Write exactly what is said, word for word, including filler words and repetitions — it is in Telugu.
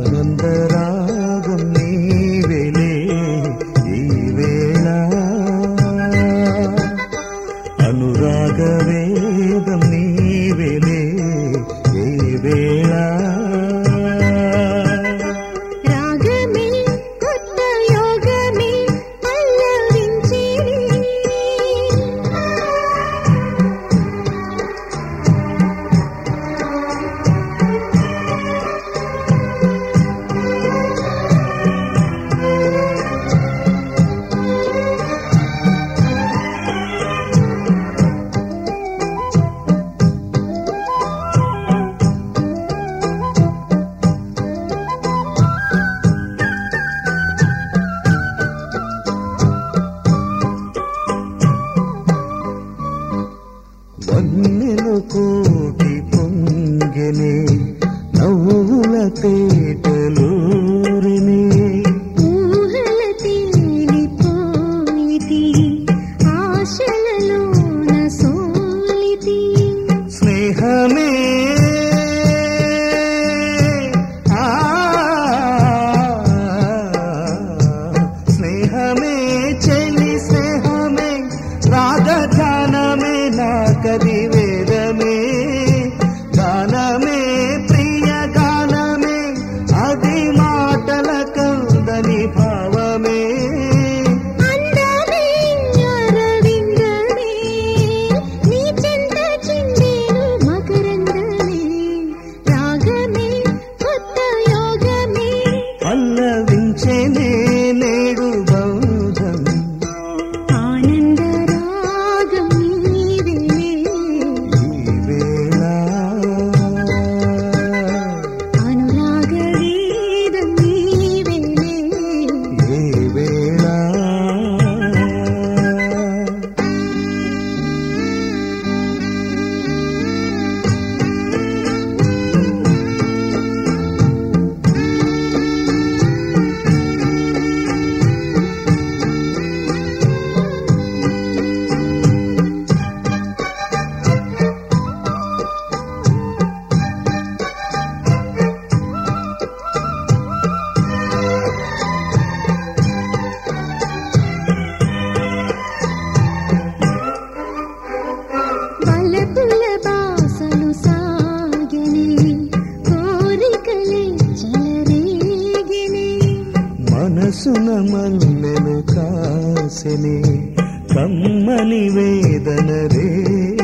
ఆనందరాగం నీవేలే ఈ వేళ అనురాగ వేదం నీవేలే ఈ వేళ రాగమే కొత్త యోగమే పల్లవించి వన్నెలు కోటి పొంగెనే నవ్వుల తేటలూరిని ఊహల తేలిపోయితి ఆశలలోన సోలితి స్నేహమే ఆ స్నేహమే చెలి స్నేహమే రాగధానమే నా కది వేదమే గానమే ప్రియ గానమే అది మాటల కందని భావమే అందమే అరవిందమే నీ చెంత చిందేను మకరందమే రాగమే కొత్త యోగమే పల్లవించెనే నేడు బౌద్ధం ఆనందరాగం నీవేలే ఈ వేళ అనురాగ వేదం నీవేలే ఏ వేళ వలపుల బాసలు సాగెనే కోరికలే చెలరేగెనే మనసున మల్లెలు కాసెనే కమ్మని వేదన రే